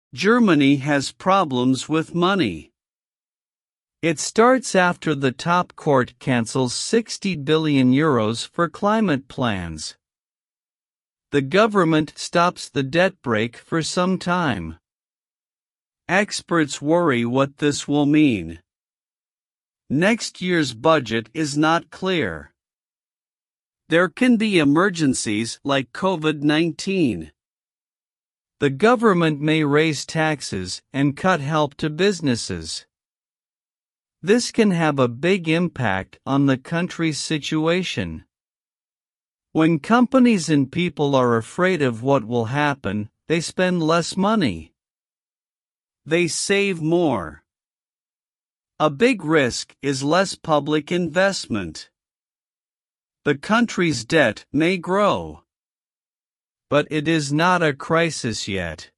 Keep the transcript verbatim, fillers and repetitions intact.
Germany has problems with money. It starts after the top court cancels sixty billion euros for climate plans. The government stops the debt brake for some time. Experts worry what this will mean. Next year's budget is not clear. There can be emergencies like COVID nineteen. The government may raise taxes and cut help to businesses. This can have a big impact on the country's situation. When companies and people are afraid of what will happen, they spend less money. They save more. A big risk is less public investment. The country's debt may grow. But it is not a crisis yet.